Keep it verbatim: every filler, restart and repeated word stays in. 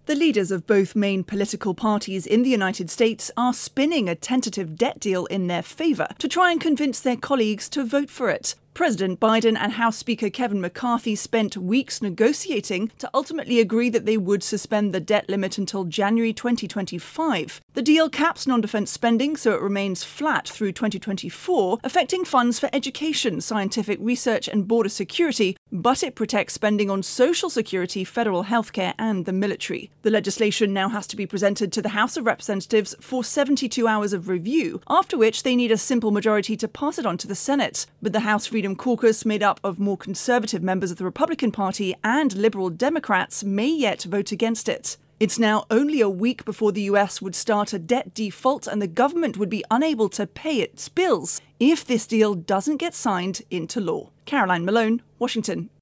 The leaders of both main political parties in the United States are spinning a tentative debt deal in their favour to try and convince their colleagues to vote for it. President Biden and House Speaker Kevin McCarthy spent weeks negotiating to ultimately agree that they would suspend the debt limit until January twenty twenty-five. The deal caps non-defense spending so it remains flat through twenty twenty-four, affecting funds for education, scientific research and border security, but it protects spending on social security, federal healthcare and the military. The legislation now has to be presented to the House of Representatives for seventy-two hours of review, after which they need a simple majority to pass it on to the Senate. But the House Freedom Caucus, made up of more conservative members of the Republican Party and liberal Democrats, may yet vote against it. It's now only a week before the U S would start a debt default and the government would be unable to pay its bills if this deal doesn't get signed into law. Caroline Malone, Washington.